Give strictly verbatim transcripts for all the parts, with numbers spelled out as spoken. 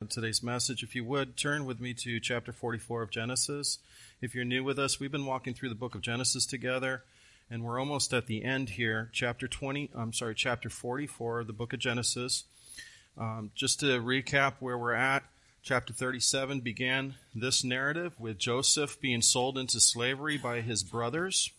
today's message. If you would, turn with me to chapter forty-four of Genesis. If you're new with us, we've been walking through the book of Genesis together, and we're almost at the end here. Chapter twenty, I'm sorry, chapter forty-four of the book of Genesis. Um, just to recap where we're at, chapter thirty-seven began this narrative with Joseph being sold into slavery by his brothers.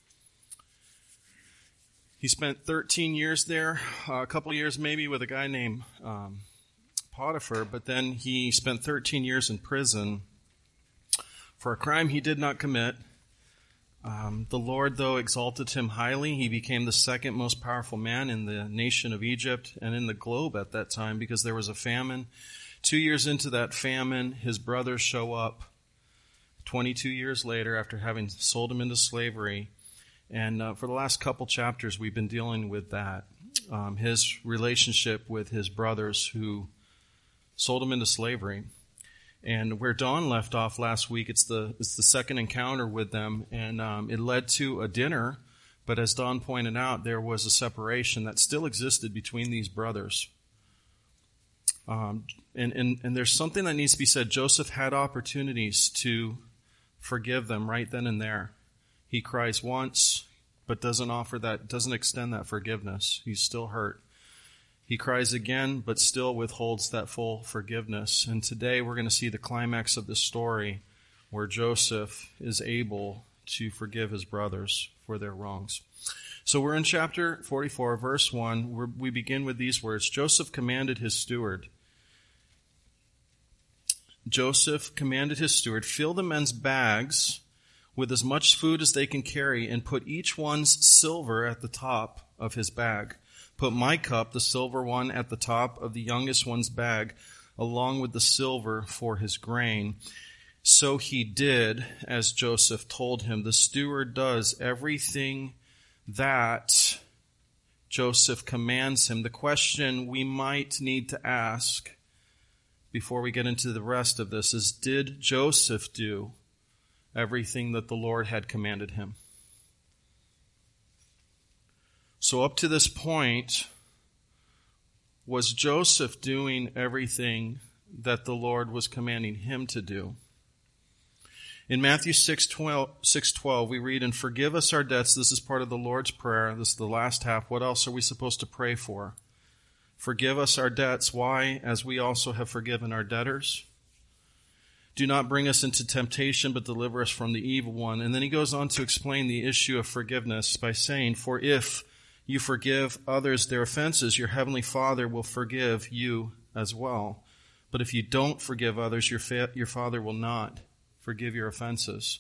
He spent thirteen years there, uh, a couple of years maybe with a guy named um, Potiphar, but then he spent thirteen years in prison for a crime he did not commit. Um, the Lord, though, exalted him highly. He became the second most powerful man in the nation of Egypt and in the globe at that time because there was a famine. Two years into that famine, his brothers show up twenty-two years later after having sold him into slavery. And uh, for the last couple chapters, we've been dealing with that. Um, his relationship with his brothers who sold him into slavery. And where Dawn left off last week, it's the it's the second encounter with them, and um, it led to a dinner. But as Dawn pointed out, there was a separation that still existed between these brothers. Um, and, and, and there's something that needs to be said. Joseph had opportunities to forgive them right then and there. He cries once, but doesn't offer that, doesn't extend that forgiveness. He's still hurt. He cries again, but still withholds that full forgiveness. And today we're going to see the climax of the story where Joseph is able to forgive his brothers for their wrongs. So we're in chapter forty-four, verse one, where we begin with these words. Joseph commanded his steward. Joseph commanded his steward, fill the men's bags with as much food as they can carry, and put each one's silver at the top of his bag. Put my cup, the silver one, at the top of the youngest one's bag, along with the silver for his grain. So he did as Joseph told him. The steward does everything that Joseph commands him. The question we might need to ask before we get into the rest of this is, did Joseph do everything that the Lord had commanded him? So up to this point, was Joseph doing everything that the Lord was commanding him to do? In Matthew six twelve, we read, and forgive us our debts. This is part of the Lord's Prayer. This is the last half. What else are we supposed to pray for? Forgive us our debts. Why? As we also have forgiven our debtors. Do not bring us into temptation, but deliver us from the evil one. And then he goes on to explain the issue of forgiveness by saying, for if you forgive others their offenses, your heavenly Father will forgive you as well. But if you don't forgive others, your, fa- your Father will not forgive your offenses.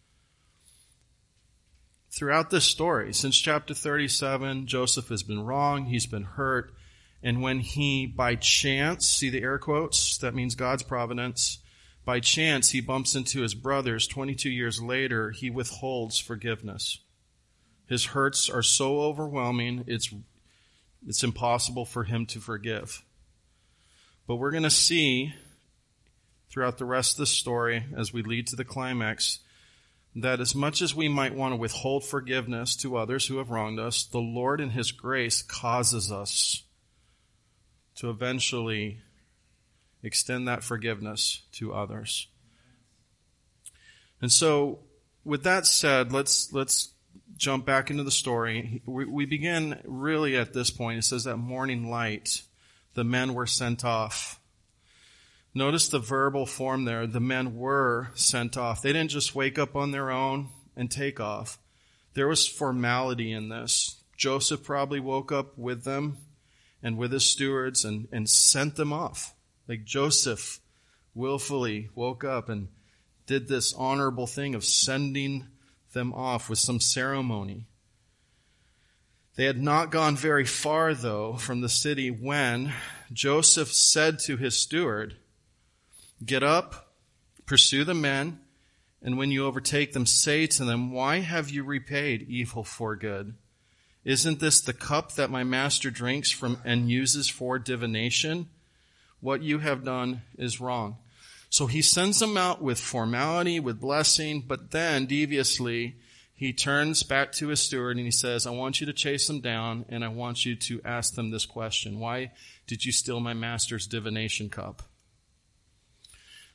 Throughout this story, since chapter thirty-seven, Joseph has been wrong, he's been hurt, and when he, by chance, see the air quotes, that means God's providence, by chance he bumps into his brothers twenty-two years later, he withholds forgiveness. His hurts are so overwhelming, it's, it's impossible for him to forgive. But we're going to see throughout the rest of the story, as we lead to the climax, that as much as we might want to withhold forgiveness to others who have wronged us, the Lord in his grace causes us to eventually extend that forgiveness to others. And so, with that said, let's let's jump back into the story. We, we begin really at this point. It says that morning light, the men were sent off. Notice the verbal form there. The men were sent off. They didn't just wake up on their own and take off. There was formality in this. Joseph probably woke up with them and with his stewards and, and sent them off. Like Joseph willfully woke up and did this honorable thing of sending them off with some ceremony. They had not gone very far, though, from the city when Joseph said to his steward, get up, pursue the men, and when you overtake them, say to them, why have you repaid evil for good? Isn't this the cup that my master drinks from and uses for divination? What you have done is wrong. So he sends them out with formality, with blessing, but then deviously he turns back to his steward and he says, I want you to chase them down and I want you to ask them this question. Why did you steal my master's divination cup?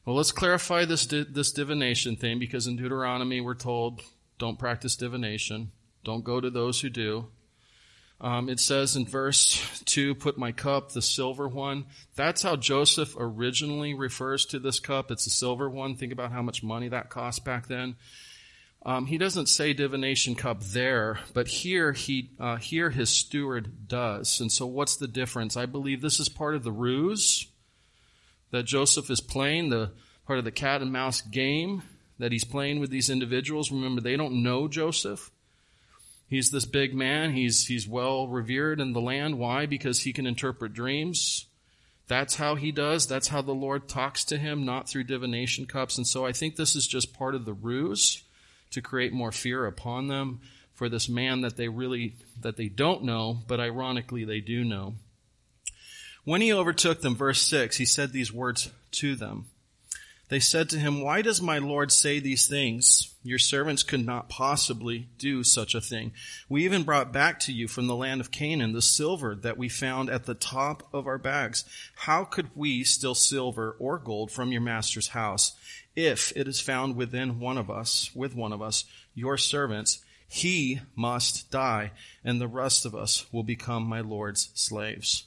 Well, let's clarify this di- this divination thing, because in Deuteronomy we're told, don't practice divination. Don't go to those who do. Um, it says in verse two, put my cup, the silver one. That's how Joseph originally refers to this cup. It's a silver one. Think about how much money that cost back then. Um, he doesn't say divination cup there, but here he uh, here his steward does. And so what's the difference? I believe this is part of the ruse that Joseph is playing, the part of the cat and mouse game that he's playing with these individuals. Remember, they don't know Joseph. He's this big man. He's he's well revered in the land. Why? Because he can interpret dreams. That's how he does. That's how the Lord talks to him, not through divination cups. And so I think this is just part of the ruse to create more fear upon them for this man that they really, that they don't know, but ironically they do know. When he overtook them, verse six, he said these words to them. They said to him, why does my Lord say these things? Your servants could not possibly do such a thing. We even brought back to you from the land of Canaan the silver that we found at the top of our bags. How could we steal silver or gold from your master's house? If it is found within one of us, with one of us, your servants, he must die, and the rest of us will become my Lord's slaves.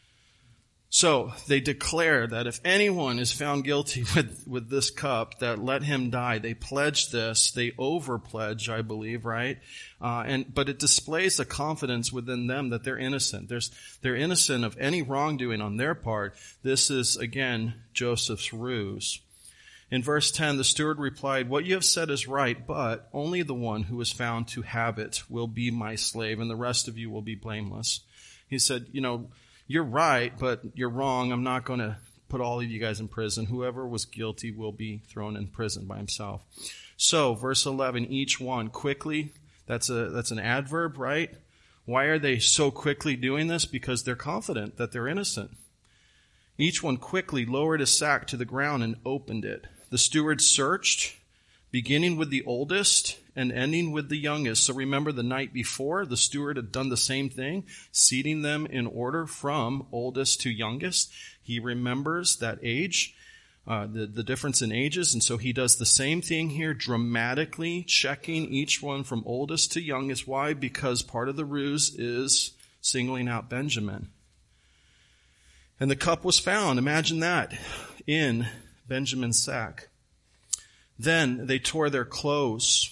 So they declare that if anyone is found guilty with, with this cup, that let him die. They pledge this. They over-pledge, I believe, right? Uh, and but it displays a confidence within them that they're innocent. There's, they're innocent of any wrongdoing on their part. This is, again, Joseph's ruse. In verse ten, the steward replied, what you have said is right, but only the one who is found to have it will be my slave, and the rest of you will be blameless. He said, you know, you're right, but you're wrong. I'm not going to put all of you guys in prison. Whoever was guilty will be thrown in prison by himself. So, verse eleven, each one quickly, that's a that's an adverb, right? Why are they so quickly doing this? Because they're confident that they're innocent. Each one quickly lowered his sack to the ground and opened it. The steward searched, beginning with the oldest and ending with the youngest. So remember, the night before, the steward had done the same thing, seating them in order from oldest to youngest. He remembers that age, uh, the, the difference in ages, and so he does the same thing here, dramatically checking each one from oldest to youngest. Why? Because part of the ruse is singling out Benjamin. And the cup was found, imagine that, in Benjamin's sack. Then they tore their clothes,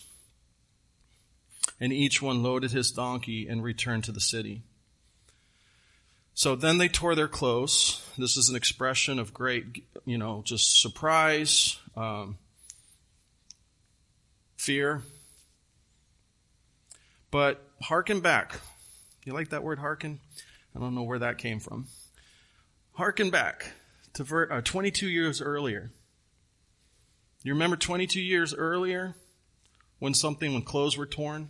and each one loaded his donkey and returned to the city. So then they tore their clothes. This is an expression of great, you know, just surprise, um, fear. But hearken back. You like that word, hearken? I don't know where that came from. Hearken back to ver- uh, twenty-two years earlier. You remember twenty-two years earlier when something, when clothes were torn?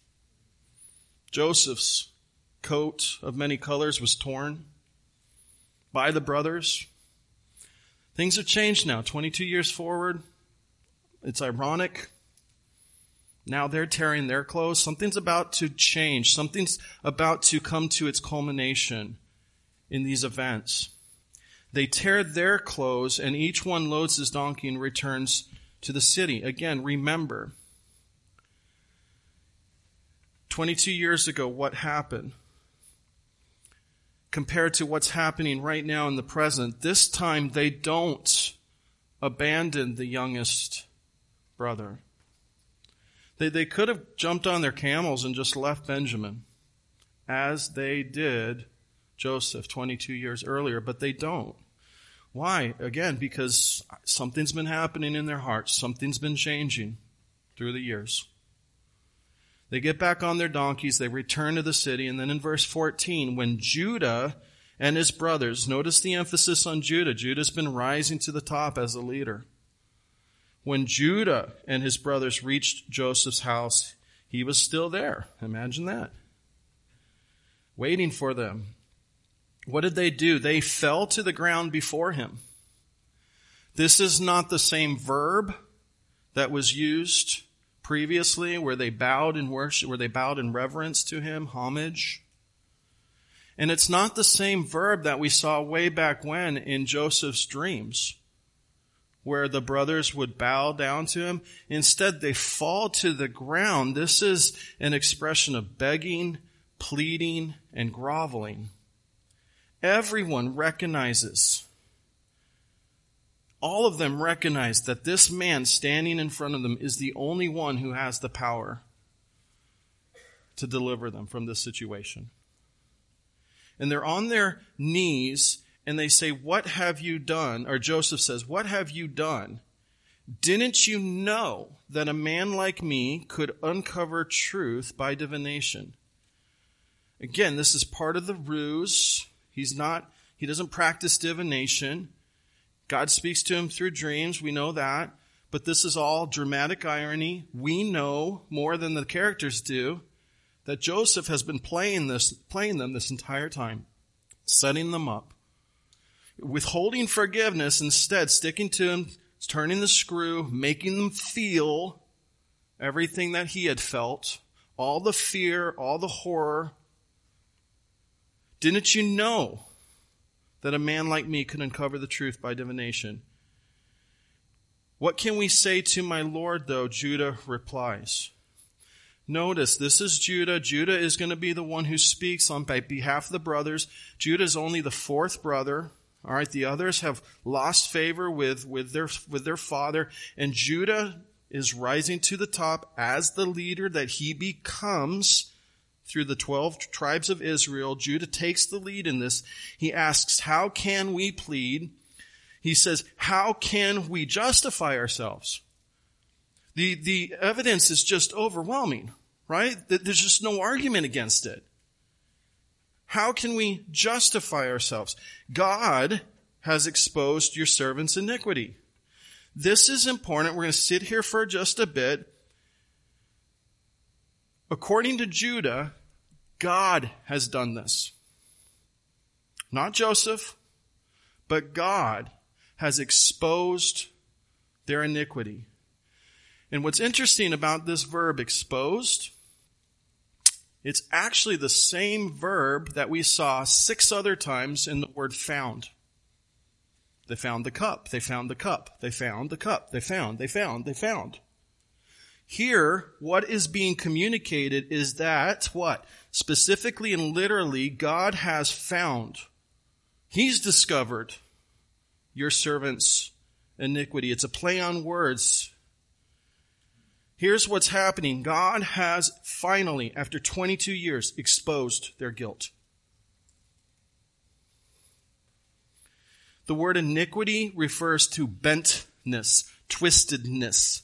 Joseph's coat of many colors was torn by the brothers. Things have changed now. twenty-two years forward. It's ironic. Now they're tearing their clothes. Something's about to change. Something's about to come to its culmination in these events. They tear their clothes, and each one loads his donkey and returns to the city. Again, remember, twenty-two years ago, what happened? Compared to what's happening right now in the present, this time they don't abandon the youngest brother. They, they could have jumped on their camels and just left Benjamin, as they did Joseph twenty-two years earlier, but they don't. Why? Again, because something's been happening in their hearts. Something's been changing through the years. They get back on their donkeys, they return to the city, and then in verse fourteen, when Judah and his brothers, notice the emphasis on Judah. Judah's been rising to the top as a leader. When Judah and his brothers reached Joseph's house, he was still there. Imagine that. Waiting for them. What did they do? They fell to the ground before him. This is not the same verb that was used previously, where they bowed in worship, where they bowed in reverence to him, homage. And it's not the same verb that we saw way back when in Joseph's dreams, where the brothers would bow down to him. Instead, they fall to the ground. This is an expression of begging, pleading, and groveling. Everyone recognizes, all of them recognize that this man standing in front of them is the only one who has the power to deliver them from this situation. And they're on their knees and they say, "What have you done?" Or Joseph says, "What have you done? Didn't you know that a man like me could uncover truth by divination?" Again, this is part of the ruse. He's not, he doesn't practice divination. God speaks to him through dreams. We know that. But this is all dramatic irony. We know more than the characters do that Joseph has been playing this, playing them this entire time, setting them up, withholding forgiveness, instead sticking to him, turning the screw, making them feel everything that he had felt, all the fear, all the horror. Didn't you know that a man like me could uncover the truth by divination? What can we say to my Lord, though? Judah replies. Notice, this is Judah. Judah is going to be the one who speaks on behalf of the brothers. Judah is only the fourth brother. All right, the others have lost favor with, with their, with their father. And Judah is rising to the top as the leader that he becomes through the twelve tribes of Israel. Judah takes the lead in this. He asks, how can we plead? He says, how can we justify ourselves? The, the evidence is just overwhelming, right? There's just no argument against it. How can we justify ourselves? God has exposed your servant's iniquity. This is important. We're going to sit here for just a bit. According to Judah, God has done this. Not Joseph, but God has exposed their iniquity. And what's interesting about this verb, exposed, it's actually the same verb that we saw six other times in the word found. They found the cup. They found the cup. They found the cup. They found, they found, they found. Here, what is being communicated is that, what? Specifically and literally, God has found. He's discovered your servant's iniquity. It's a play on words. Here's what's happening. God has finally, after twenty-two years, exposed their guilt. The word iniquity refers to bentness, twistedness.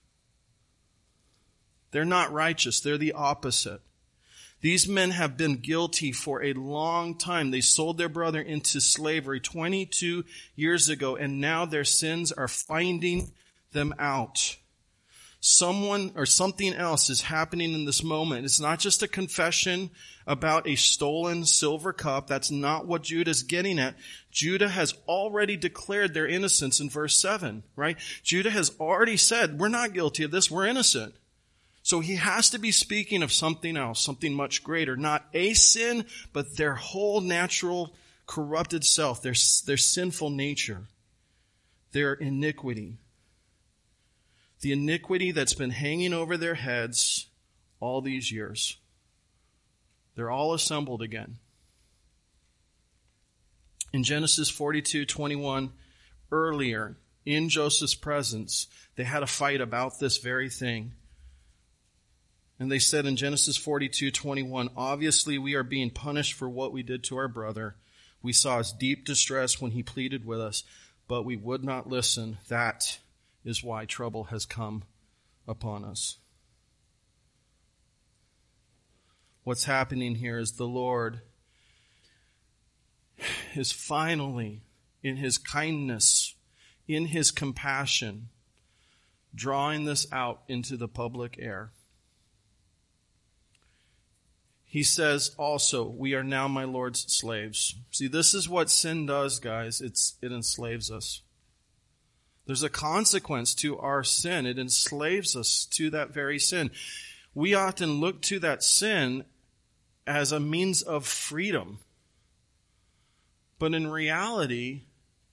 They're not righteous. They're the opposite. These men have been guilty for a long time. They sold their brother into slavery twenty-two years ago, and now their sins are finding them out. Someone or something else is happening in this moment. It's not just a confession about a stolen silver cup. That's not what Judah's getting at. Judah has already declared their innocence in verse seven, right? Judah has already said, we're not guilty of this, we're innocent. So he has to be speaking of something else, something much greater. Not a sin, but their whole natural corrupted self, their, their sinful nature, their iniquity. The iniquity that's been hanging over their heads all these years. They're all assembled again. In Genesis forty-two twenty-one, earlier, in Joseph's presence, they had a fight about this very thing. And they said in Genesis forty-two twenty-one, obviously we are being punished for what we did to our brother. We saw his deep distress when he pleaded with us, but we would not listen. That is why trouble has come upon us. What's happening here is the Lord is finally, in his kindness, in his compassion, drawing this out into the public air. He says also, we are now my Lord's slaves. See, this is what sin does, guys. It's, it enslaves us. There's a consequence to our sin. It enslaves us to that very sin. We often look to that sin as a means of freedom. But in reality,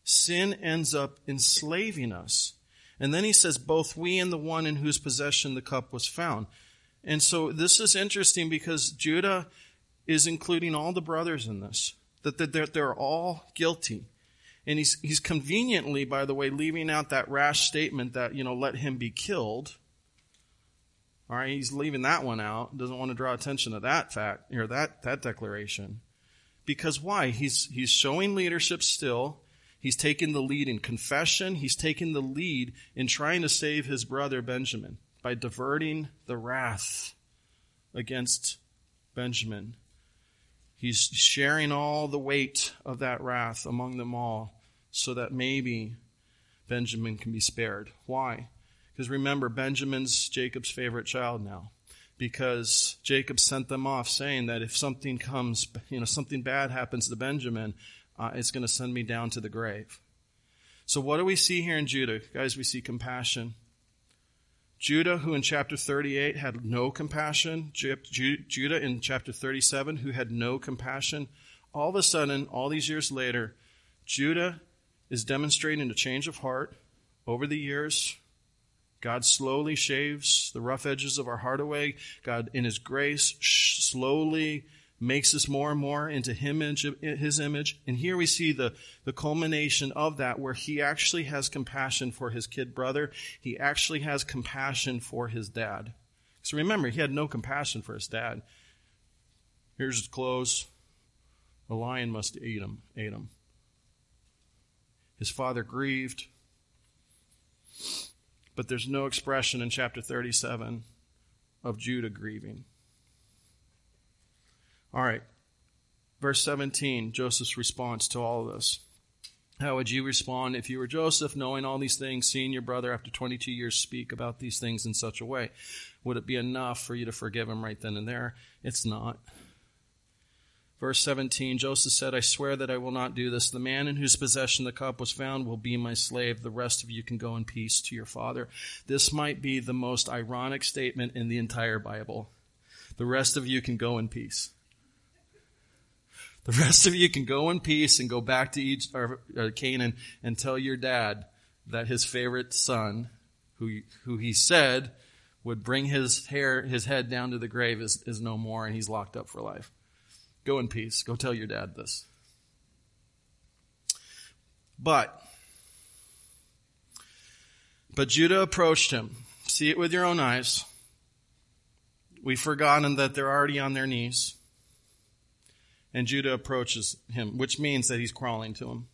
Sin ends up enslaving us. And then he says, both we and the one in whose possession the cup was found. And so this is interesting because Judah is including all the brothers in this, that they're, they're all guilty. And he's, he's conveniently, by the way, leaving out that rash statement that, you know, let him be killed. All right, he's leaving that one out. Doesn't want to draw attention to that fact, or that, that declaration. Because why? He's, he's showing leadership still. He's taken the lead in confession. He's taken the lead in trying to save his brother Benjamin by diverting the wrath against Benjamin. He's sharing all the weight of that wrath among them all so that maybe Benjamin can be spared. Why? Because remember, Benjamin's Jacob's favorite child now. Because Jacob sent them off saying that if something comes, you know, something bad happens to Benjamin, uh, it's going to send me down to the grave. So what do we see here in Judah? Guys, we see compassion. Judah, who in chapter thirty-eight had no compassion. Judah in chapter thirty-seven, who had no compassion. All of a sudden, all these years later, Judah is demonstrating a change of heart over the years. God slowly shaves the rough edges of our heart away. God, in his grace, slowly makes us more and more into his image. And here we see the, the culmination of that, where he actually has compassion for his kid brother. He actually has compassion for his dad. So remember, he had no compassion for his dad. Here's his clothes. A lion must eat him, ate him. His father grieved. But there's no expression in chapter thirty-seven of Judah grieving. All right. Verse seventeen, Joseph's response to all of this. How would you respond if you were Joseph, knowing all these things, seeing your brother after twenty-two years speak about these things in such a way? Would it be enough for you to forgive him right then and there? It's not. Verse seventeen, Joseph said, I swear that I will not do this. The man in whose possession the cup was found will be my slave. The rest of you can go in peace to your father. This might be the most ironic statement in the entire Bible. The rest of you can go in peace. The rest of you can go in peace and go back to Egypt, or, or Canaan and tell your dad that his favorite son, who, who he said would bring his hair, his head down to the grave, is, is no more, and he's locked up for life. Go in peace. Go tell your dad this. But, but Judah approached him. See it with your own eyes. We've forgotten that they're already on their knees. And Judah approaches him, which means that he's crawling to him.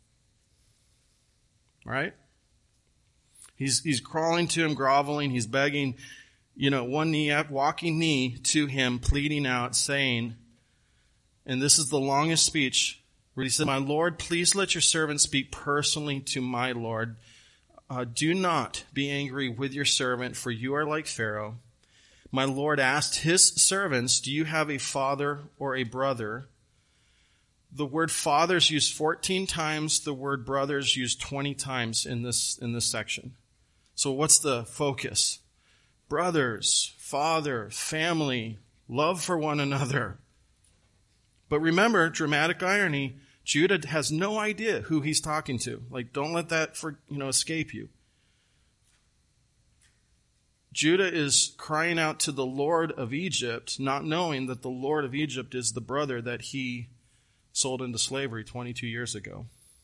Right? He's, he's crawling to him, groveling. He's begging, you know, one knee up, walking knee to him, pleading out, saying, and this is the longest speech, where he said, my Lord, please let your servant speak personally to my Lord. Uh, do not be angry with your servant, for you are like Pharaoh. My Lord asked his servants, do you have a father or a brother? The word father is used fourteen times. The word brother is used twenty times in this, in this section. So what's the focus? Brothers, father, family, love for one another. But remember, dramatic irony, Judah has no idea who he's talking to. Like, don't let that, for, you know, escape you. Judah is crying out to the Lord of Egypt, not knowing that the Lord of Egypt is the brother that he sold into slavery twenty-two years ago.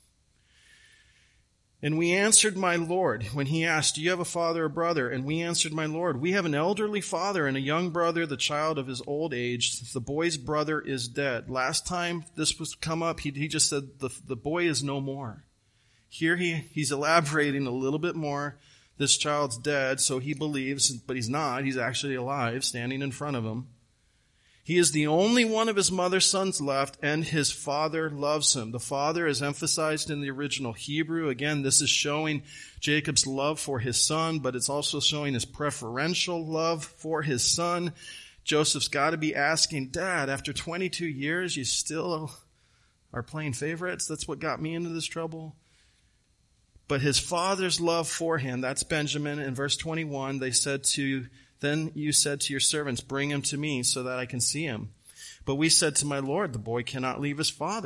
And we answered my Lord when he asked, do you have a father or brother? And we answered, my Lord, we have an elderly father and a young brother, the child of his old age. The boy's brother is dead. Last time this was come up, he, he just said the, the boy is no more. Here he, he's elaborating a little bit more. This child's dead, so he believes, but he's not. He's actually alive, standing in front of him. He is the only one of his mother's sons left, and his father loves him. The father is emphasized in the original Hebrew. Again, this is showing Jacob's love for his son, but it's also showing his preferential love for his son. Joseph's got to be asking, Dad, after twenty-two years, you still are playing favorites? That's what got me into this trouble. But his father's love for him, that's Benjamin. In verse twenty-one, they said to Then you said to your servants, bring him to me so that I can see him. But we said to my Lord, the boy cannot leave his father.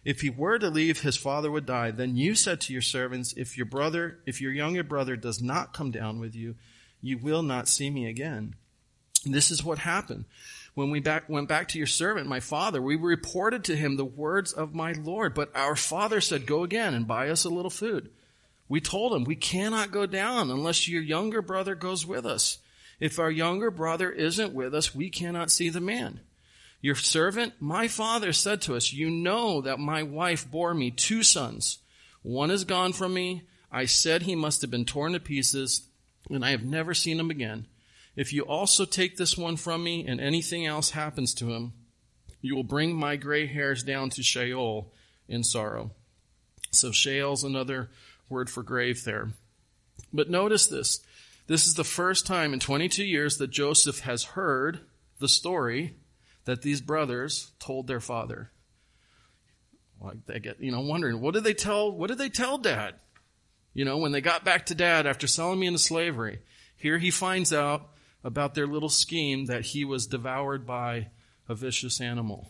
If he were to leave, his father would die. Then you said to your servants, if your brother, if your younger brother does not come down with you, you will not see me again. And this is what happened. When we back, went back to your servant, my father, we reported to him the words of my Lord. But our father said, go again and buy us a little food. We told him, we cannot go down unless your younger brother goes with us. If our younger brother isn't with us, we cannot see the man. Your servant, my father, said to us, you know that my wife bore me two sons. One is gone from me. I said he must have been torn to pieces, and I have never seen him again. If you also take this one from me and anything else happens to him, you will bring my gray hairs down to Sheol in sorrow. So Sheol's another word for grave there. But notice this. This is the first time in twenty-two years that Joseph has heard the story that these brothers told their father. Like they get, you know, wondering, what did they tell, what did they tell dad? You know, when they got back to dad after selling me into slavery, here he finds out about their little scheme that he was devoured by a vicious animal.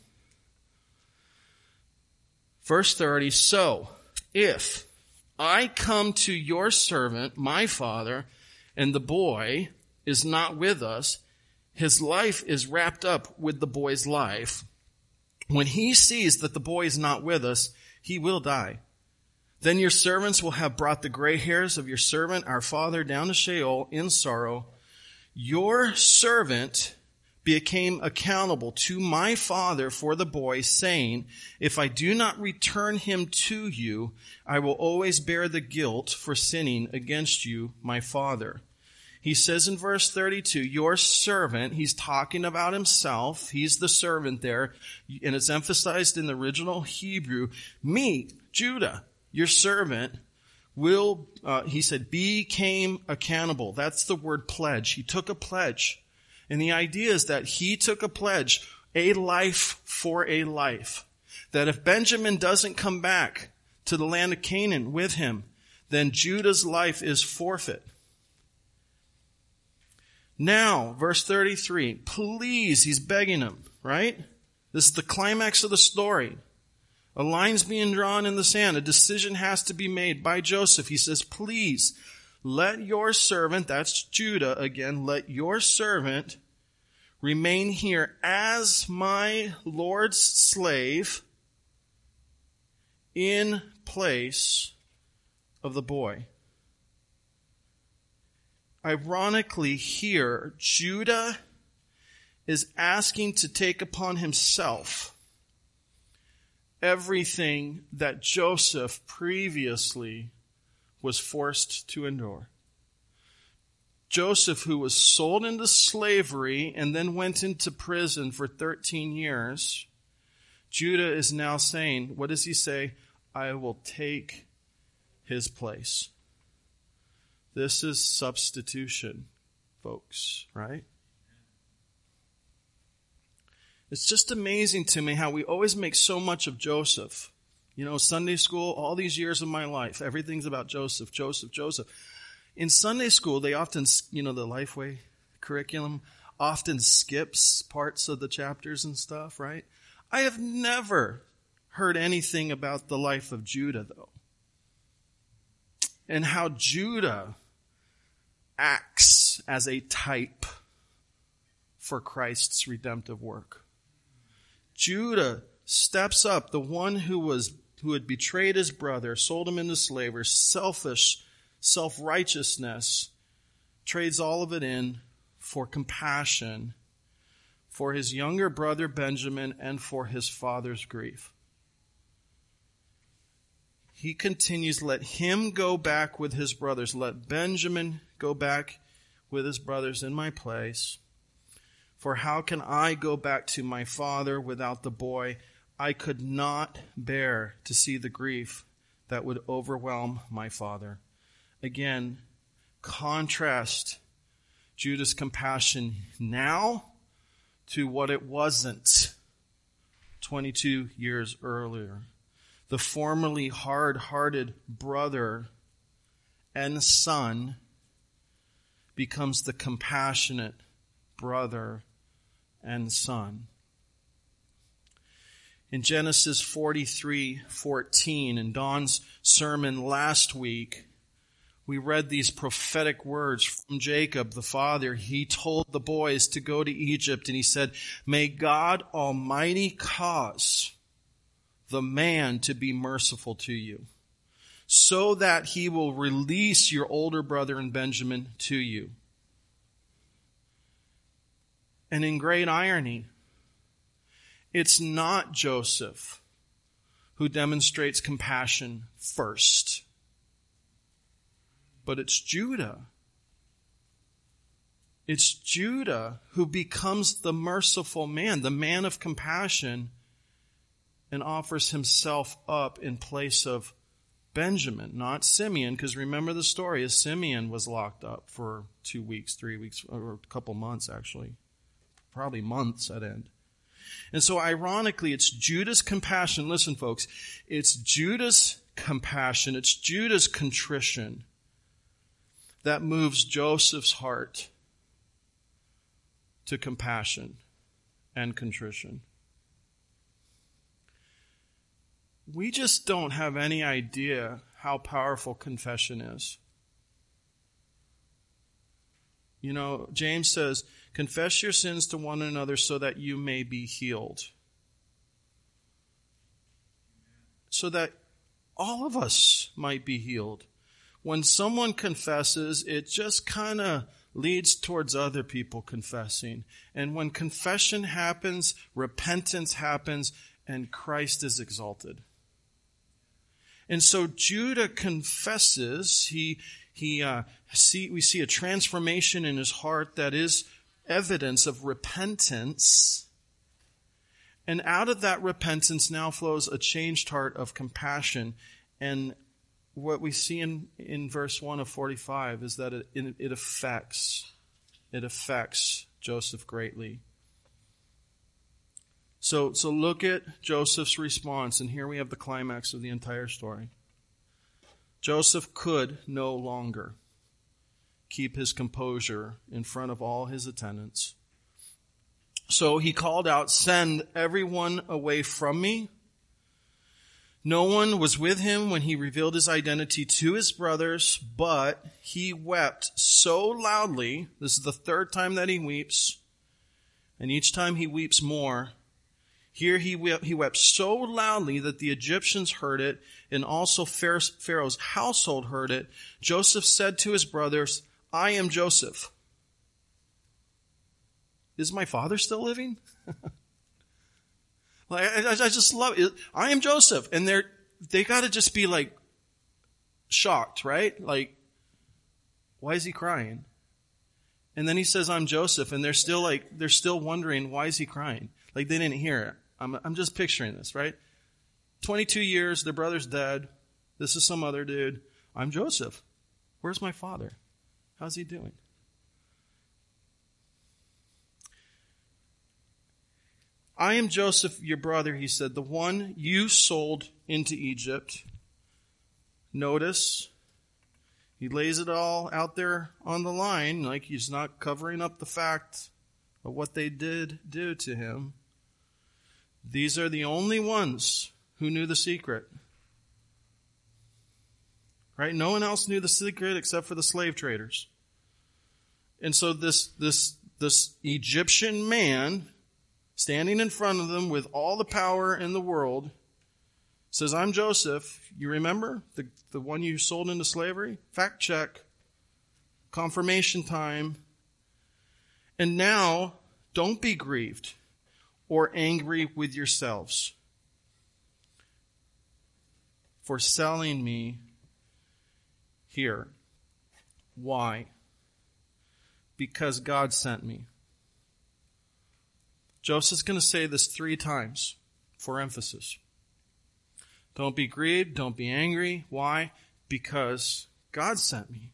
Verse thirty, so if I come to your servant, my father, and the boy is not with us, his life is wrapped up with the boy's life. When he sees that the boy is not with us, he will die. Then your servants will have brought the gray hairs of your servant, our father, down to Sheol in sorrow. Your servant became accountable to my father for the boy, saying, if I do not return him to you, I will always bear the guilt for sinning against you, my father. He says in verse thirty-two, your servant, he's talking about himself. He's the servant there. And it's emphasized in the original Hebrew. Me, Judah, your servant, will, uh, he said, became accountable. That's the word pledge. He took a pledge. And the idea is that he took a pledge, a life for a life. That if Benjamin doesn't come back to the land of Canaan with him, then Judah's life is forfeit. Now, verse thirty-three, please, he's begging him, right? This is the climax of the story. A line's being drawn in the sand. A decision has to be made by Joseph. He says, please, let your servant, that's Judah again, let your servant remain here as my Lord's slave in place of the boy. Ironically, here, Judah is asking to take upon himself everything that Joseph previously was forced to endure. Joseph, who was sold into slavery and then went into prison for thirteen years, Judah is now saying, what does he say? I will take his place. This is substitution, folks, right? It's just amazing to me how we always make so much of Joseph. You know, Sunday school, all these years of my life, everything's about Joseph, Joseph, Joseph. In Sunday school, they often, you know, the Lifeway curriculum often skips parts of the chapters and stuff, right? I have never heard anything about the life of Judah, though. And how Judah acts as a type for Christ's redemptive work. Judah steps up, the one who was who had betrayed his brother, sold him into slavery, selfish, self-righteousness, trades all of it in for compassion for his younger brother Benjamin and for his father's grief. He continues, let him go back with his brothers. Let Benjamin go back with his brothers in my place. For how can I go back to my father without the boy? I could not bear to see the grief that would overwhelm my father. Again, contrast Judah's compassion now to what it wasn't twenty-two years earlier. The formerly hard-hearted brother and son becomes the compassionate brother and son. In Genesis forty-three fourteen, in Don's sermon last week, we read these prophetic words from Jacob, the father. He told the boys to go to Egypt, and he said, "May God Almighty cause the man to be merciful to you, so that he will release your older brother and Benjamin to you." And in great irony, it's not Joseph who demonstrates compassion first, but it's Judah. It's Judah who becomes the merciful man, the man of compassion, and offers himself up in place of Benjamin, not Simeon, because remember the story, as Simeon was locked up for two weeks, three weeks, or a couple months actually, probably months at end. And so ironically, it's Judah's compassion. Listen, folks, it's Judah's compassion, it's Judah's contrition that moves Joseph's heart to compassion and contrition. We just don't have any idea how powerful confession is. You know, James says, confess your sins to one another so that you may be healed. So that all of us might be healed. When someone confesses, it just kind of leads towards other people confessing. And when confession happens, repentance happens, and Christ is exalted. And so Judah confesses. He, he, uh, see, we see a transformation in his heart that is evidence of repentance. And out of that repentance now flows a changed heart of compassion. And what we see in, in verse one of forty-five is that it, it, it affects, it affects Joseph greatly. So, so look at Joseph's response, and here we have the climax of the entire story. Joseph could no longer keep his composure in front of all his attendants. So he called out, "Send everyone away from me." No one was with him when he revealed his identity to his brothers, but he wept so loudly. This is the third time that he weeps, and each time he weeps more. Here he wept, he wept so loudly that the Egyptians heard it, and also Pharaoh's household heard it. Joseph said to his brothers, "I am Joseph. Is my father still living?" Like, I, I just love it. I am Joseph. And they're, they gotta just be like shocked, right? Like, why is he crying? And then he says, "I'm Joseph." And they're still like, they're still wondering, why is he crying? Like they didn't hear it. I'm, I'm just picturing this, right? twenty-two years, their brother's dead. This is some other dude. "I'm Joseph. Where's my father? How's he doing?" "I am Joseph, your brother," he said, "the one you sold into Egypt." Notice, he lays it all out there on the line, like he's not covering up the fact of what they did do to him. These are the only ones who knew the secret. Right? No one else knew the secret except for the slave traders. And so this, this, this Egyptian man, standing in front of them with all the power in the world, says, "I'm Joseph. You remember? The, the one you sold into slavery?" Fact check. Confirmation time. "And now, don't be grieved or angry with yourselves for selling me here." Why? Because God sent me. Joseph's going to say this three times for emphasis. Don't be grieved. Don't be angry. Why? Because God sent me.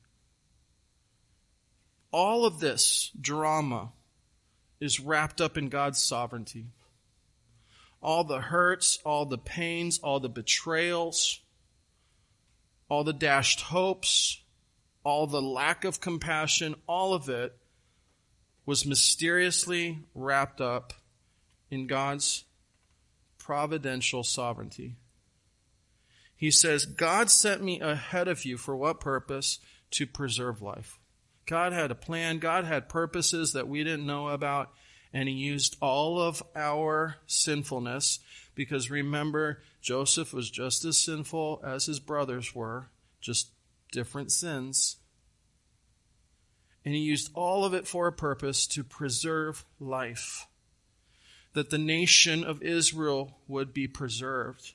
All of this drama is wrapped up in God's sovereignty. All the hurts, all the pains, all the betrayals, all the dashed hopes, all the lack of compassion, all of it was mysteriously wrapped up in God's providential sovereignty. He says, God sent me ahead of you for what purpose? To preserve life. God had a plan. God had purposes that we didn't know about. And he used all of our sinfulness, because remember, Joseph was just as sinful as his brothers were, just different sins. And he used all of it for a purpose, to preserve life, that the nation of Israel would be preserved.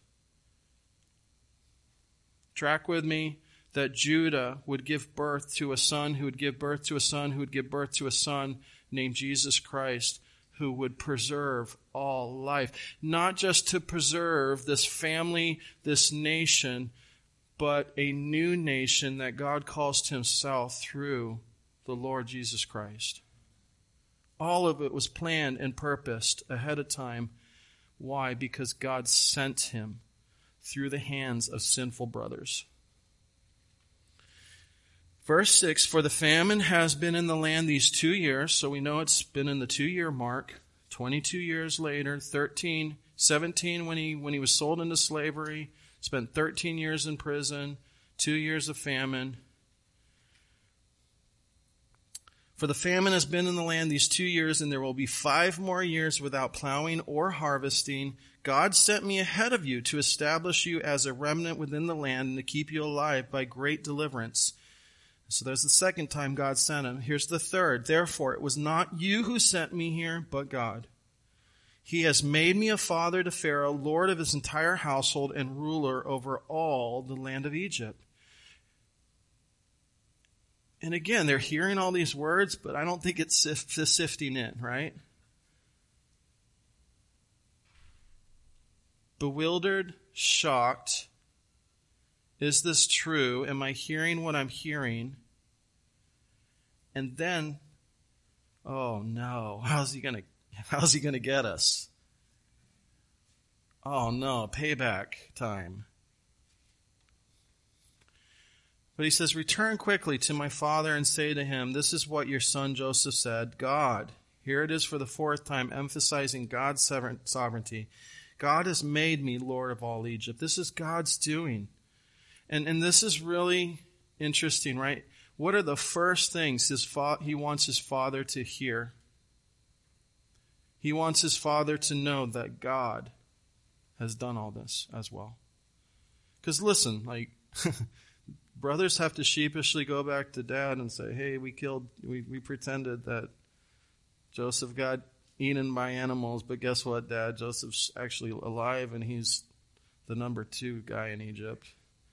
Track with me, that Judah would give birth to a son who would give birth to a son who would give birth to a son named Jesus Christ, who would preserve all life. Not just to preserve this family, this nation, but a new nation that God calls to himself through the Lord Jesus Christ. All of it was planned and purposed ahead of time. Why? Because God sent him through the hands of sinful brothers. Verse six, for the famine has been in the land these two years, so we know it's been in the two-year mark, twenty-two years later, thirteen, seventeen when he, when he was sold into slavery, spent thirteen years in prison, two years of famine. For the famine has been in the land these two years, and there will be five more years without plowing or harvesting. God sent me ahead of you to establish you as a remnant within the land and to keep you alive by great deliverance. So there's the second time God sent him. Here's the third. Therefore, it was not you who sent me here, but God. He has made me a father to Pharaoh, lord of his entire household, and ruler over all the land of Egypt. And again, they're hearing all these words, but I don't think it's sifting in, right? Bewildered, shocked. Is this true? Am I hearing what I'm hearing? And then, oh no, how's he gonna, how's he gonna get us? Oh no, payback time. But he says, return quickly to my father and say to him, this is what your son Joseph said. God, here it is for the fourth time, emphasizing God's sovereignty. God has made me Lord of all Egypt. This is God's doing. And and this is really interesting, right? What are the first things his fa- he wants his father to hear? He wants his father to know that God has done all this as well. Because listen, like, brothers have to sheepishly go back to dad and say, hey, we killed, we, we pretended that Joseph got eaten by animals, but guess what, Dad? Joseph's actually alive and he's the number two guy in Egypt.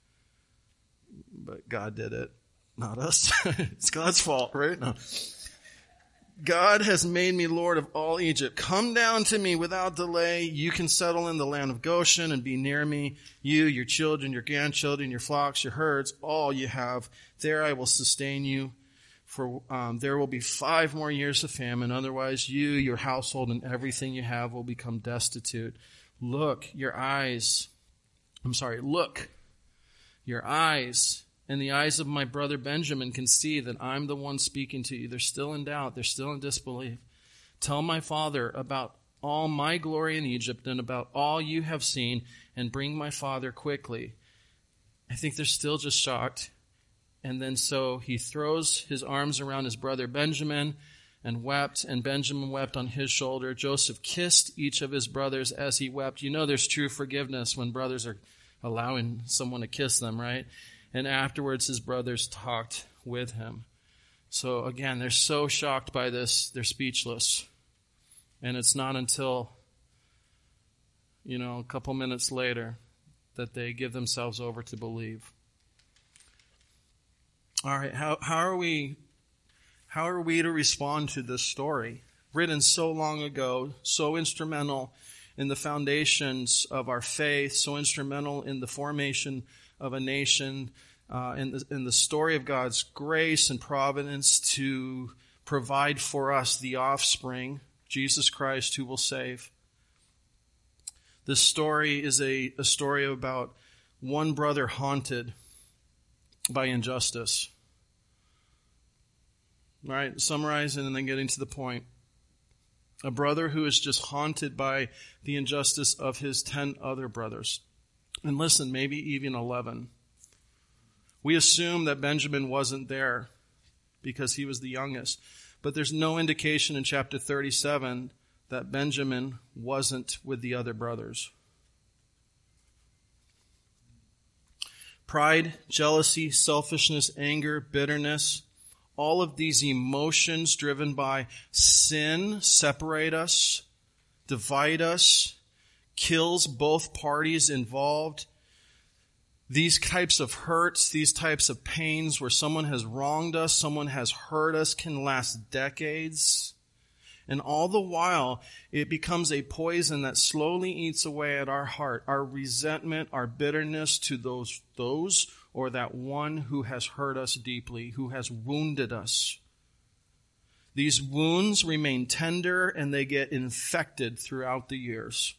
But God did it, not us. It's God's fault, right? No. God has made me Lord of all Egypt. Come down to me without delay. You can settle in the land of Goshen and be near me. You, your children, your grandchildren, your flocks, your herds, all you have. There I will sustain you. For um, there will be five more years of famine. Otherwise, you, your household, and everything you have will become destitute. Look, your eyes. I'm sorry, look. Your eyes and the eyes of my brother Benjamin can see that I'm the one speaking to you. They're still in doubt. They're still in disbelief. Tell my father about all my glory in Egypt and about all you have seen, and bring my father quickly. I think they're still just shocked. And then so he throws his arms around his brother Benjamin and wept, and Benjamin wept on his shoulder. Joseph kissed each of his brothers as he wept. You know there's true forgiveness when brothers are allowing someone to kiss them, right? And afterwards his brothers talked with him. So again, they're so shocked by this, they're speechless. And it's not until, you know, a couple minutes later that they give themselves over to believe. All right, how how are we how are we to respond to this story? Written so long ago, so instrumental in the foundations of our faith, so instrumental in the formation of a nation, uh, in, the, in the story of God's grace and providence to provide for us the offspring, Jesus Christ, who will save. This story is a, a story about one brother haunted by injustice. All right, summarizing and then getting to the point. A brother who is just haunted by the injustice of his ten other brothers. And listen, maybe even eleven. We assume that Benjamin wasn't there because he was the youngest. But there's no indication in chapter thirty-seven that Benjamin wasn't with the other brothers. Pride, jealousy, selfishness, anger, bitterness, all of these emotions driven by sin separate us, divide us, kills both parties involved. These types of hurts, these types of pains where someone has wronged us, someone has hurt us, can last decades. And all the while, it becomes a poison that slowly eats away at our heart, our resentment, our bitterness to those, those or that one who has hurt us deeply, who has wounded us. These wounds remain tender and they get infected throughout the years.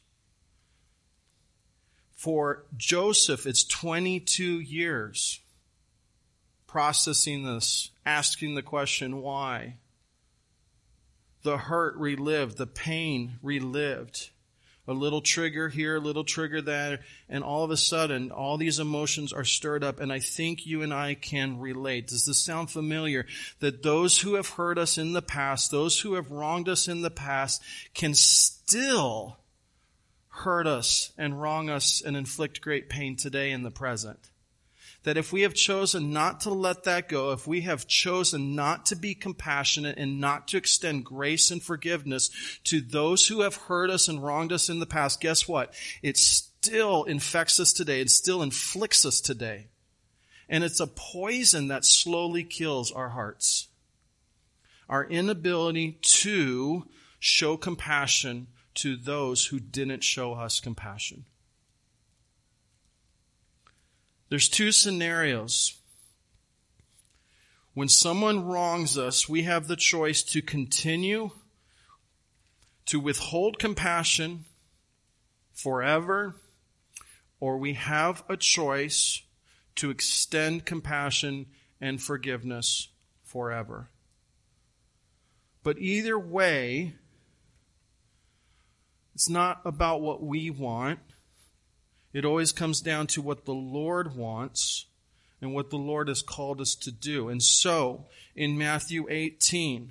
For Joseph, it's twenty-two years processing this, asking the question, why? The hurt relived, the pain relived. A little trigger here, a little trigger there, and all of a sudden, all these emotions are stirred up, and I think you and I can relate. Does this sound familiar? That those who have hurt us in the past, those who have wronged us in the past, can still hurt us and wrong us and inflict great pain today in the present. That if we have chosen not to let that go, if we have chosen not to be compassionate and not to extend grace and forgiveness to those who have hurt us and wronged us in the past, guess what? It still infects us today. It still inflicts us today. And it's a poison that slowly kills our hearts. Our inability to show compassion to those who didn't show us compassion. There's two scenarios. When someone wrongs us, we have the choice to continue to withhold compassion forever, or we have a choice to extend compassion and forgiveness forever. But either way, it's not about what we want. It always comes down to what the Lord wants and what the Lord has called us to do. And so, in Matthew eighteen,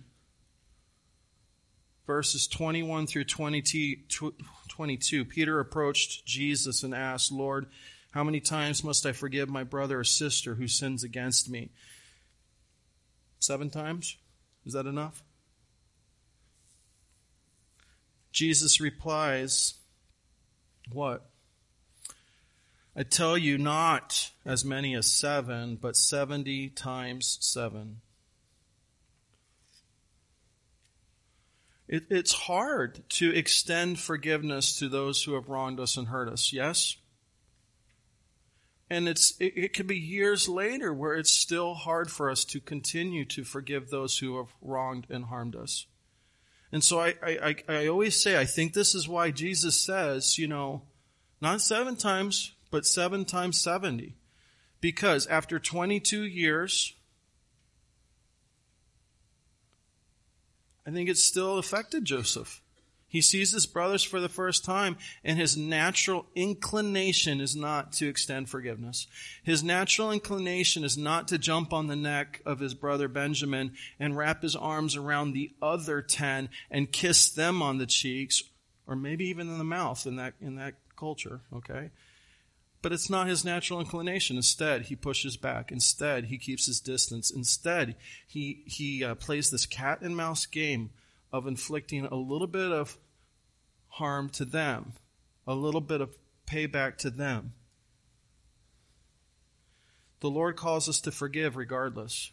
verses twenty-one through twenty-two, Peter approached Jesus and asked, Lord, how many times must I forgive my brother or sister who sins against me? Seven times? Is that enough? Jesus replies, what? I tell you, not as many as seven, but seventy times seven. It, it's hard to extend forgiveness to those who have wronged us and hurt us, yes? And it's it, it could be years later where it's still hard for us to continue to forgive those who have wronged and harmed us. And so I, I, I always say, I think this is why Jesus says, you know, not seven times, but seven times seventy. Because after twenty-two years, I think it still affected Joseph. He sees his brothers for the first time, and his natural inclination is not to extend forgiveness. His natural inclination is not to jump on the neck of his brother Benjamin and wrap his arms around the other ten and kiss them on the cheeks, or maybe even in the mouth in that, in that culture, okay? But it's not his natural inclination. Instead, he pushes back. Instead, he keeps his distance. Instead, he he uh, plays this cat and mouse game of inflicting a little bit of harm to them, a little bit of payback to them. The Lord calls us to forgive regardless.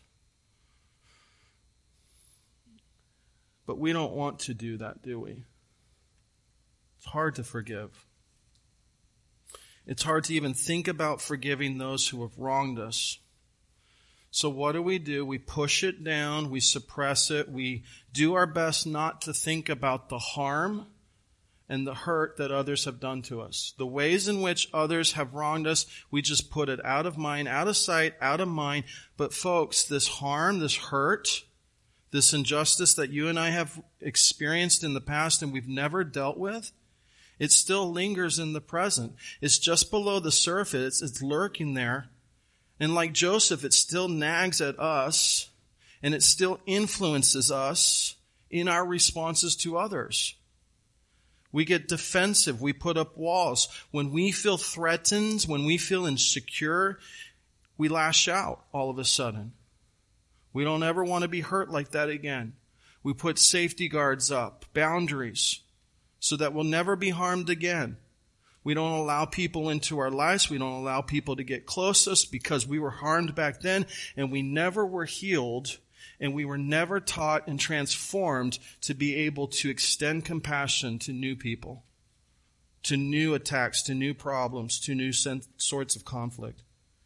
But we don't want to do that, do we? It's hard to forgive. It's hard to even think about forgiving those who have wronged us. So what do we do? We push it down. We suppress it. We do our best not to think about the harm and the hurt that others have done to us. The ways in which others have wronged us, we just put it out of mind, out of sight, out of mind. But folks, this harm, this hurt, This injustice that you and I have experienced in the past and we've never dealt with, it still lingers in the present. It's just below the surface. It's lurking there. And like Joseph, it still nags at us, and it still influences us in our responses to others. We get defensive. We put up walls. When we feel threatened, when we feel insecure, we lash out all of a sudden. We don't ever want to be hurt like that again. We put safety guards up, boundaries, so that we'll never be harmed again. We don't allow people into our lives. We don't allow people to get close to us because we were harmed back then and we never were healed and we were never taught and transformed to be able to extend compassion to new people, to new attacks, to new problems, to new sorts of conflict.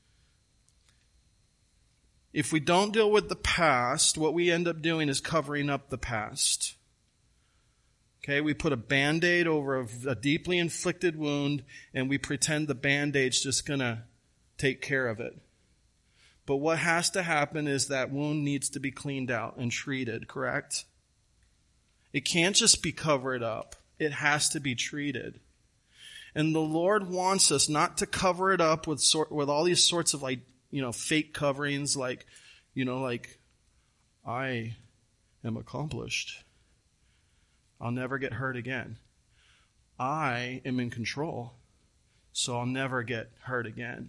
If we don't deal with the past, what we end up doing is covering up the past. Okay, we put a Band-Aid over a, a deeply inflicted wound, and we pretend the Band-Aid's just going to take care of it. But what has to happen is that wound needs to be cleaned out and treated, correct? It can't just be covered up. It has to be treated. And the Lord wants us not to cover it up with sort, with all these sorts of like, you know, fake coverings like, you know, like, I am accomplished. I'll never get hurt again. I am in control, so I'll never get hurt again.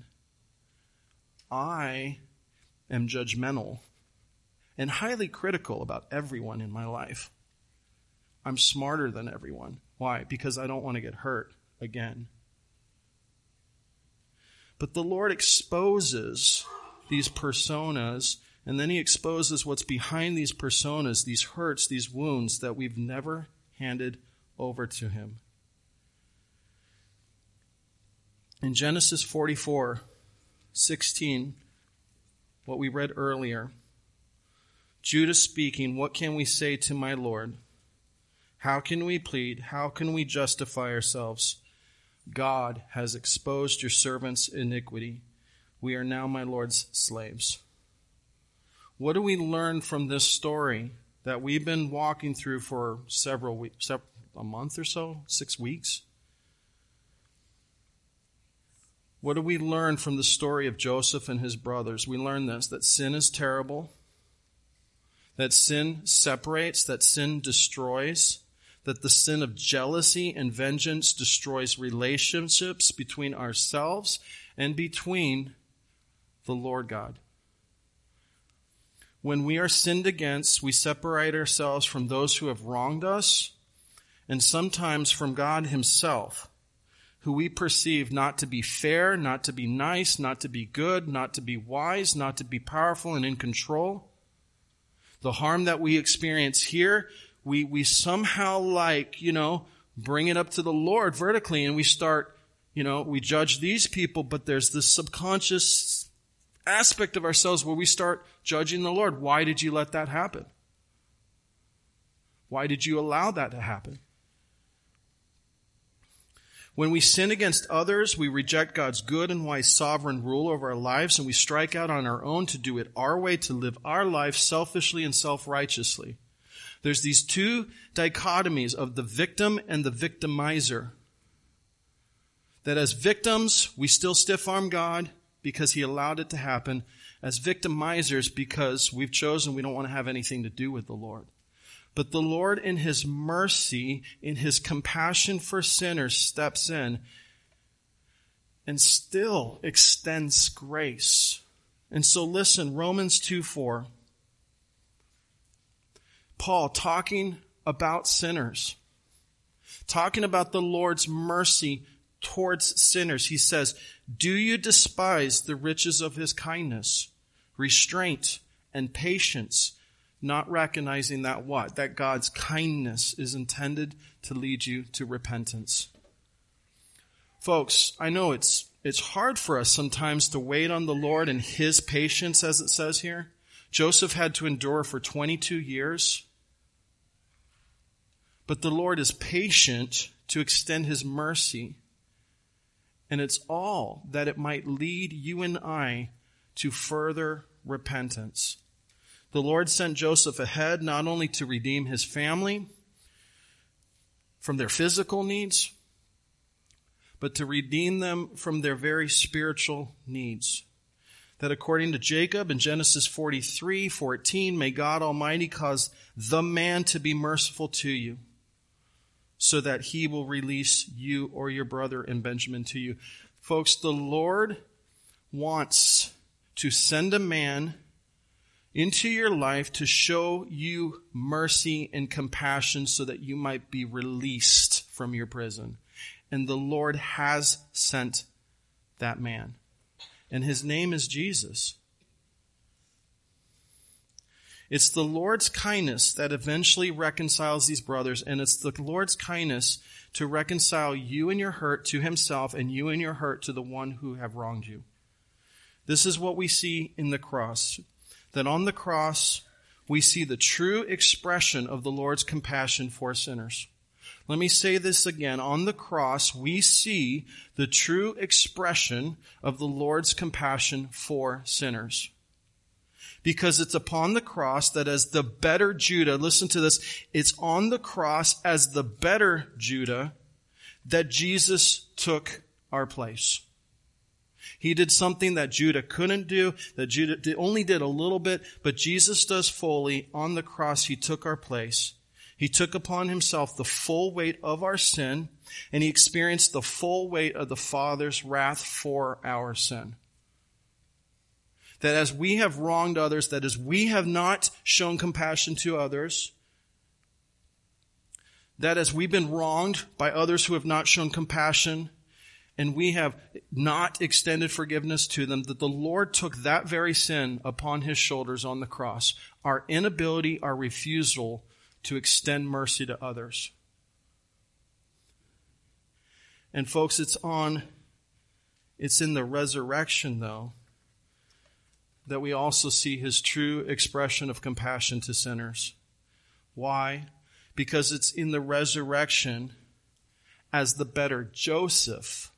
I am judgmental and highly critical about everyone in my life. I'm smarter than everyone. Why? Because I don't want to get hurt again. But the Lord exposes these personas, and then he exposes what's behind these personas, these hurts, these wounds that we've never handed over to him. In Genesis forty-four sixteen, what we read earlier, Judah speaking, "What can we say to my Lord? How can we plead? How can we justify ourselves? God has exposed your servant's iniquity. We are now my Lord's slaves." What do we learn from this story that we've been walking through for several weeks, a month or so, six weeks? What do we learn from the story of Joseph and his brothers? We learn this, that sin is terrible, that sin separates, that sin destroys, that the sin of jealousy and vengeance destroys relationships between ourselves and between the Lord God. When we are sinned against, we separate ourselves from those who have wronged us, and sometimes from God himself, who we perceive not to be fair, not to be nice, not to be good, not to be wise, not to be powerful and in control. The harm that we experience here, we, we somehow like, you know, bring it up to the Lord vertically, and we start, you know, we judge these people, but there's this subconscious aspect of ourselves where we start judging the Lord. Why did you let that happen? Why did you allow that to happen? When we sin against others, we reject God's good and wise sovereign rule over our lives, and we strike out on our own to do it our way, to live our life selfishly and self-righteously. There's these two dichotomies of the victim and the victimizer. That as victims, we still stiff-arm God because he allowed it to happen. As victimizers, because we've chosen we don't want to have anything to do with the Lord. But the Lord, in his mercy, in his compassion for sinners, steps in and still extends grace. And so listen, Romans two four. Paul talking about sinners, talking about the Lord's mercy towards sinners. He says, "Do you despise the riches of his kindness, restraint, and patience, not recognizing that what? That God's kindness is intended to lead you to repentance." Folks, I know it's it's hard for us sometimes to wait on the Lord and his patience, as it says here. Joseph had to endure for twenty-two years. But the Lord is patient to extend his mercy. And it's all that it might lead you and I to further repentance. The Lord sent Joseph ahead not only to redeem his family from their physical needs, but to redeem them from their very spiritual needs. That according to Jacob in Genesis forty-three fourteen, may God Almighty cause the man to be merciful to you, so that he will release you or your brother and Benjamin to you. Folks, the Lord wants to send a man into your life to show you mercy and compassion so that you might be released from your prison. And the Lord has sent that man. And his name is Jesus. It's the Lord's kindness that eventually reconciles these brothers, and it's the Lord's kindness to reconcile you and your hurt to himself and you and your hurt to the one who have wronged you. This is what we see in the cross. That on the cross, we see the true expression of the Lord's compassion for sinners. Let me say this again. On the cross, we see the true expression of the Lord's compassion for sinners. Because it's upon the cross that as the better Judah, listen to this, it's on the cross as the better Judah that Jesus took our place. He did something that Judah couldn't do, that Judah only did a little bit, but Jesus does fully. On the cross, he took our place. He took upon himself the full weight of our sin, and he experienced the full weight of the Father's wrath for our sin. That as we have wronged others, that as we have not shown compassion to others, that as we've been wronged by others who have not shown compassion, and we have not extended forgiveness to them, that the Lord took that very sin upon his shoulders on the cross. Our inability, our refusal to extend mercy to others. And folks, it's on, it's in the resurrection, though, that we also see his true expression of compassion to sinners. Why? Because it's in the resurrection as the better Joseph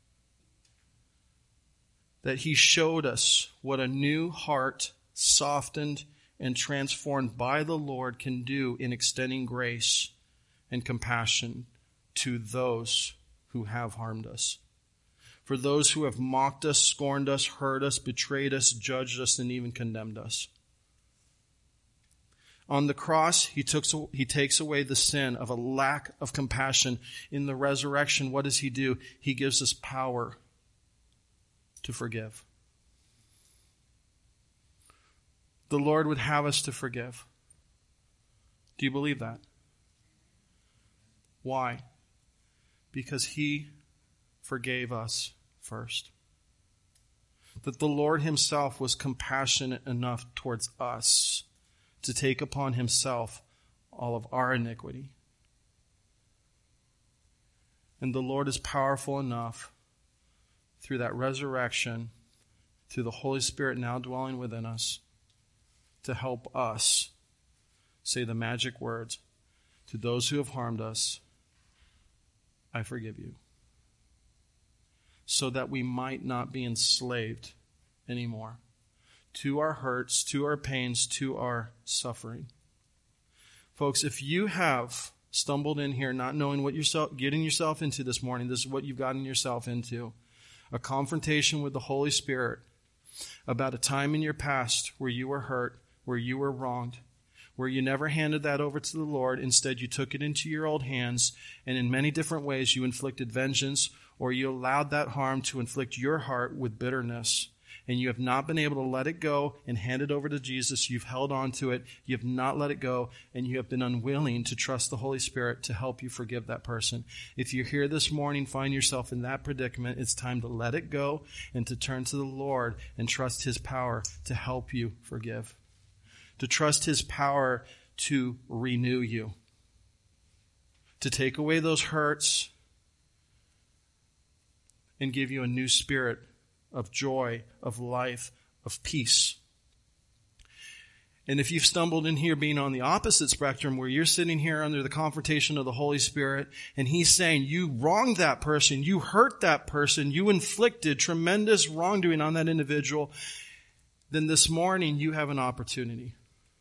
that he showed us what a new heart, softened and transformed by the Lord, can do in extending grace and compassion to those who have harmed us. For those who have mocked us, scorned us, hurt us, betrayed us, judged us, and even condemned us. On the cross, he, took, he takes away the sin of a lack of compassion. In the resurrection, what does he do? He gives us power to forgive. The Lord would have us to forgive. Do you believe that? Why? Because he forgave us first. That the Lord himself was compassionate enough towards us to take upon himself all of our iniquity. And the Lord is powerful enough through that resurrection, through the Holy Spirit now dwelling within us, to help us say the magic words to those who have harmed us, I forgive you. So that we might not be enslaved anymore to our hurts, to our pains, to our suffering. Folks, if you have stumbled in here not knowing what you're getting yourself into this morning, this is what you've gotten yourself into. A confrontation with the Holy Spirit about a time in your past where you were hurt, where you were wronged, where you never handed that over to the Lord. Instead, you took it into your old hands, and in many different ways you inflicted vengeance, or you allowed that harm to inflict your heart with bitterness, and you have not been able to let it go and hand it over to Jesus. You've held on to it. You have not let it go, and you have been unwilling to trust the Holy Spirit to help you forgive that person. If you're here this morning, find yourself in that predicament, it's time to let it go and to turn to the Lord and trust his power to help you forgive. To trust his power to renew you. To take away those hurts and give you a new spirit of joy, of life, of peace. And if you've stumbled in here being on the opposite spectrum, where you're sitting here under the confrontation of the Holy Spirit, and he's saying you wronged that person, you hurt that person, you inflicted tremendous wrongdoing on that individual, then this morning you have an opportunity.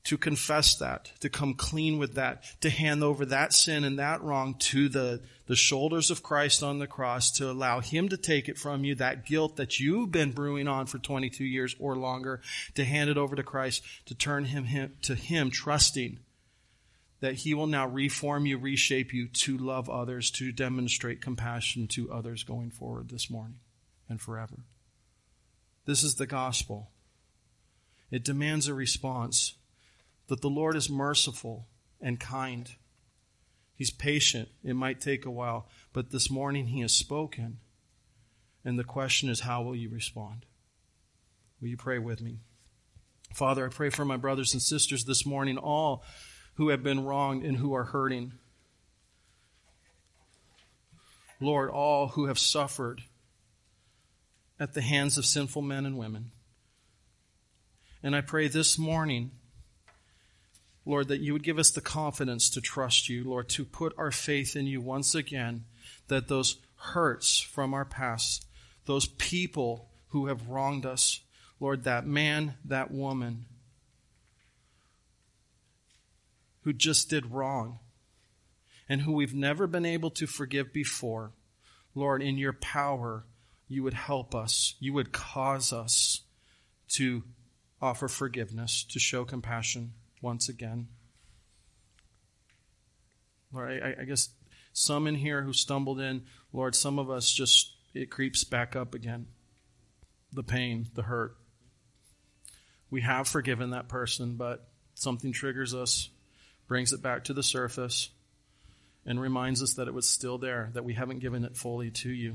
to confess that, to come clean with that, to hand over that sin and that wrong to the, the shoulders of Christ on the cross, to allow him to take it from you, that guilt that you've been brewing on for twenty-two years or longer, to hand it over to Christ, to turn him, him to him, trusting that he will now reform you, reshape you to love others, to demonstrate compassion to others going forward this morning and forever. This is the gospel. It demands a response. That the Lord is merciful and kind. He's patient. It might take a while, but this morning he has spoken. And the question is, how will you respond? Will you pray with me? Father, I pray for my brothers and sisters this morning, all who have been wronged and who are hurting. Lord, all who have suffered at the hands of sinful men and women. And I pray this morning, Lord, that you would give us the confidence to trust you, Lord, to put our faith in you once again, that those hurts from our past, those people who have wronged us, Lord, that man, that woman who just did wrong and who we've never been able to forgive before, Lord, in your power, you would help us. You would cause us to offer forgiveness, to show compassion once again. Lord, I, I guess some in here who stumbled in, Lord, some of us just, it creeps back up again. The pain, the hurt. We have forgiven that person, but something triggers us, brings it back to the surface, and reminds us that it was still there, that we haven't given it fully to you.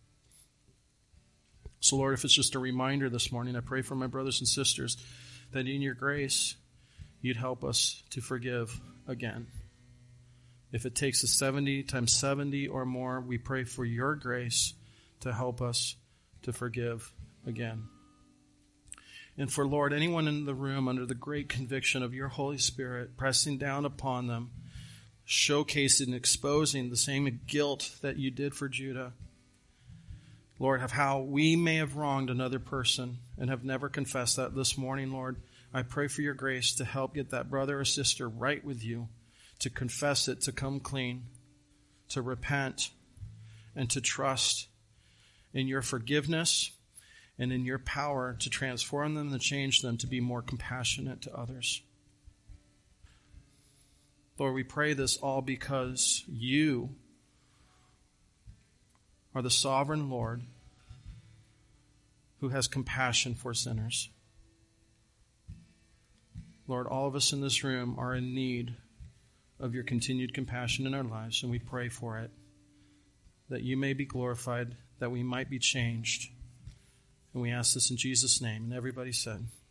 So, Lord, if it's just a reminder this morning, I pray for my brothers and sisters that in your grace, you'd help us to forgive again. If it takes us seventy times seventy or more, we pray for your grace to help us to forgive again. And for, Lord, anyone in the room under the great conviction of your Holy Spirit pressing down upon them, showcasing and exposing the same guilt that you did for Judah, Lord, of how we may have wronged another person and have never confessed that this morning, Lord, I pray for your grace to help get that brother or sister right with you, to confess it, to come clean, to repent, and to trust in your forgiveness and in your power to transform them and change them to be more compassionate to others. Lord, we pray this all because you are the sovereign Lord who has compassion for sinners. Lord, all of us in this room are in need of your continued compassion in our lives, and we pray for it, that you may be glorified, that we might be changed. And we ask this in Jesus' name. And everybody said,